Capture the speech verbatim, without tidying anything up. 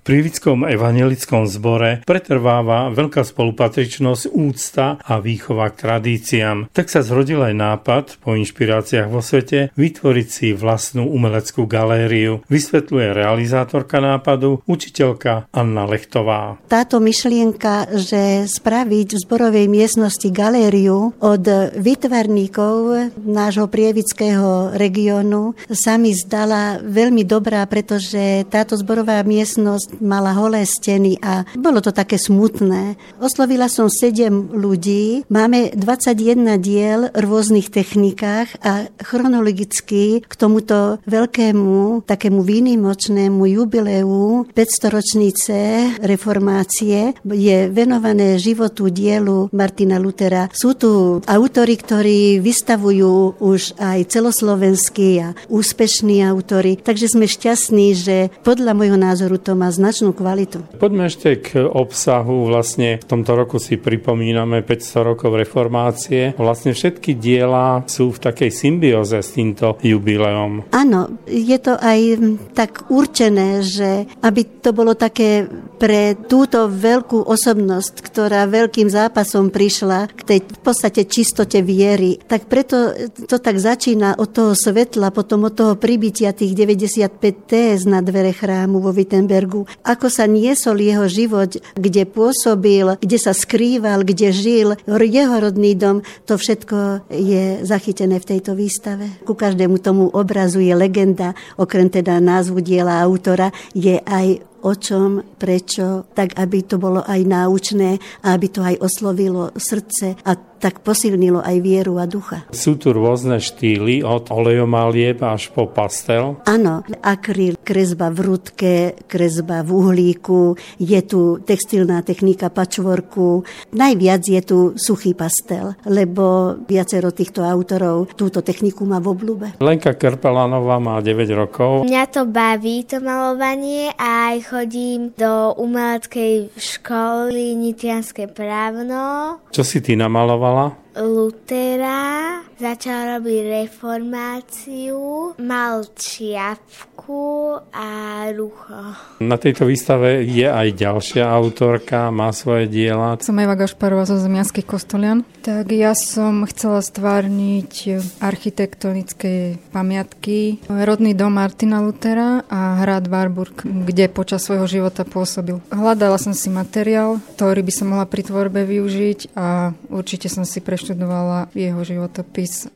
V Prievidskom evanjelickom zbore pretrváva veľká spolupatričnosť, úcta a výchova k tradíciám. Tak sa zrodil aj nápad, po inšpiráciách vo svete, vytvoriť si vlastnú umeleckú galériu. Vysvetľuje realizátorka nápadu, učiteľka Anna Lechtová. Táto myšlienka, že spraviť v zborovej miestnosti galériu od výtvarníkov nášho prievidského regiónu, sa mi zdala veľmi dobrá, pretože táto zborová miestnosť mala holé steny a bolo to také smutné. Oslovila som sedem ľudí, máme dvadsaťjeden diel v rôznych technikách a chronologicky k tomuto veľkému, takému výnimočnému jubileu päťstoročnice reformácie je venované životu dielu Martina Luthera. Sú tu autori, ktorí vystavujú už aj celoslovenskí a úspešní autori, takže sme šťastní, že podľa môjho názoru to má značnú kvalitu. Poďme ešte k obsahu. Vlastne v tomto roku si pripomíname päťsto rokov reformácie. Vlastne všetky diela sú v takej symbióze s týmto jubileom. Áno, je to aj tak určené, že aby to bolo také pre túto veľkú osobnosť, ktorá veľkým zápasom prišla k tej v podstate čistote viery, tak preto to tak začína od toho svetla, potom od toho pribytia tých deväťdesiatpäť téz na dvere chrámu vo Wittenbergu. Ako sa niesol jeho život, kde pôsobil, kde sa skrýval, kde žil, jeho rodný dom, to všetko je zachytené v tejto výstave. Ku každému tomu obrazu je legenda, okrem teda názvu diela autora, je aj o čom, prečo, tak aby to bolo aj náučné a aby to aj oslovilo srdce a tak posilnilo aj vieru a ducha. Sú tu rôzne štýly od olejomalieb až po pastel? Áno, akryl, kresba v rúdke, kresba v uhlíku, je tu textilná technika patchworku, najviac je tu suchý pastel, lebo viacero týchto autorov túto techniku má v obľúbe. Lenka Krpelanová má deväť rokov. Mňa to baví, to malovanie, a aj chodím do umeleckej školy Nitrianske Právno. Čo si ty namalovala? Luthera, začal robiť reformáciu, mal čiapku a rucho. Na tejto výstave je aj ďalšia autorka, má svoje diela. Som Eva Gašparová zo Zemianskych Kostolian. Tak ja som chcela stvárniť architektonické pamiatky, rodný dom Martina Luthera a hrad Warburg, kde počas svojho života pôsobil. Hľadala som si materiál, ktorý by som mohla pri tvorbe využiť a určite som si preštudovala jeho životopis.